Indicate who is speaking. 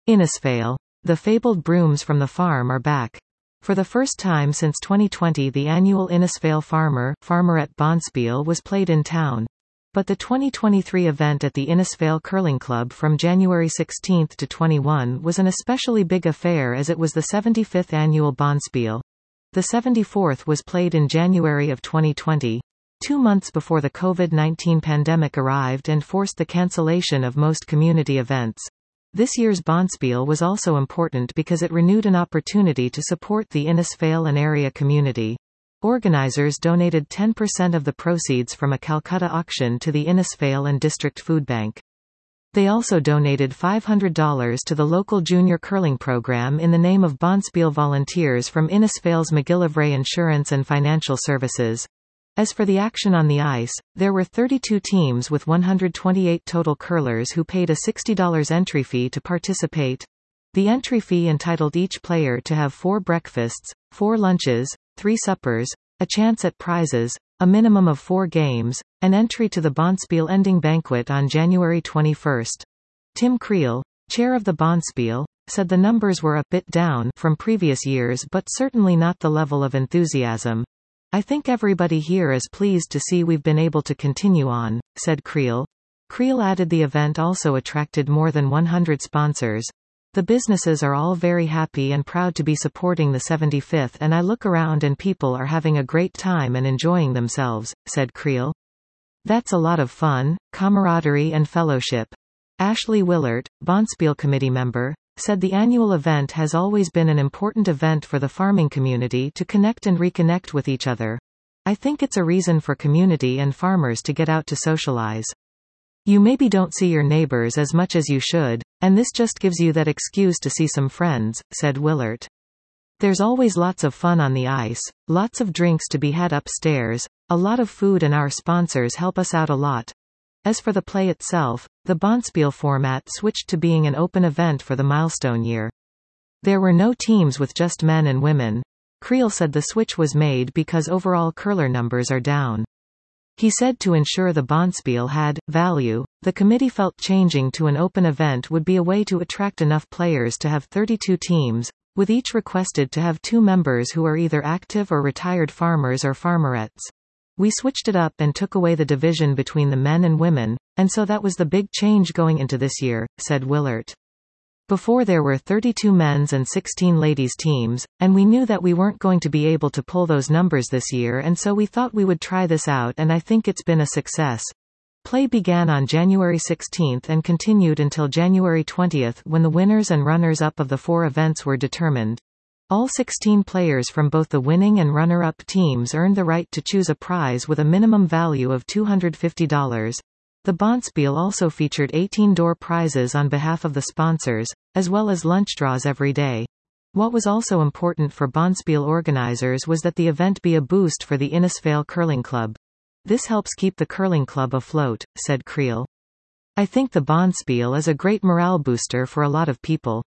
Speaker 1: Innisfail. The fabled brooms from the farm are back. For the first time since 2020, the annual Innisfail Farmerette Bonspiel was played in town. But the 2023 event at the Innisfail Curling Club from January 16 to 21 was an especially big affair as it was the 75th annual Bonspiel. The 74th was played in January of 2020, 2 months before the COVID-19 pandemic arrived and forced the cancellation of most community events. This year's Bonspiel was also important because it renewed an opportunity to support the Innisfail and area community. Organizers donated 10% of the proceeds from a Calcutta auction to the Innisfail and District Food Bank. They also donated $500 to the local junior curling program in the name of Bonspiel volunteers from Innisfail's McGillivray Insurance and Financial Services. As for the action on the ice, there were 32 teams with 128 total curlers who paid a $60 entry fee to participate. The entry fee entitled each player to have 4 breakfasts, 4 lunches, 3 suppers, a chance at prizes, a minimum of 4 games, an entry to the Bonspiel ending banquet on January 21. Tim Creel, chair of the Bonspiel, said the numbers were a bit down from previous years but certainly not the level of enthusiasm. I think everybody here is pleased to see we've been able to continue on, said Creel. Creel added the event also attracted more than 100 sponsors. The businesses are all very happy and proud to be supporting the 75th, and I look around and people are having a great time and enjoying themselves, said Creel. That's a lot of fun, camaraderie and fellowship. Ashley Willert, Bonspiel committee member, said the annual event has always been an important event for the farming community to connect and reconnect with each other. I think it's a reason for community and farmers to get out to socialize. You maybe don't see your neighbors as much as you should, and this just gives you that excuse to see some friends, said Willert. There's always lots of fun on the ice, lots of drinks to be had upstairs, a lot of food, and our sponsors help us out a lot. As for the play itself, the Bonspiel format switched to being an open event for the milestone year. There were no teams with just men and women. Creel said the switch was made because overall curler numbers are down. He said to ensure the Bonspiel had value, the committee felt changing to an open event would be a way to attract enough players to have 32 teams, with each requested to have 2 members who are either active or retired farmers or farmerettes. We switched it up and took away the division between the men and women, and so that was the big change going into this year, said Willert. Before there were 32 men's and 16 ladies teams, and we knew that we weren't going to be able to pull those numbers this year, and so we thought we would try this out, and I think it's been a success. Play began on January 16 and continued until January 20 when the winners and runners-up of the 4 events were determined. All 16 players from both the winning and runner-up teams earned the right to choose a prize with a minimum value of $250. The Bonspiel also featured 18 door prizes on behalf of the sponsors, as well as lunch draws every day. What was also important for Bonspiel organizers was that the event be a boost for the Innisfail Curling Club. This helps keep the curling club afloat, said Creel. I think the Bonspiel is a great morale booster for a lot of people.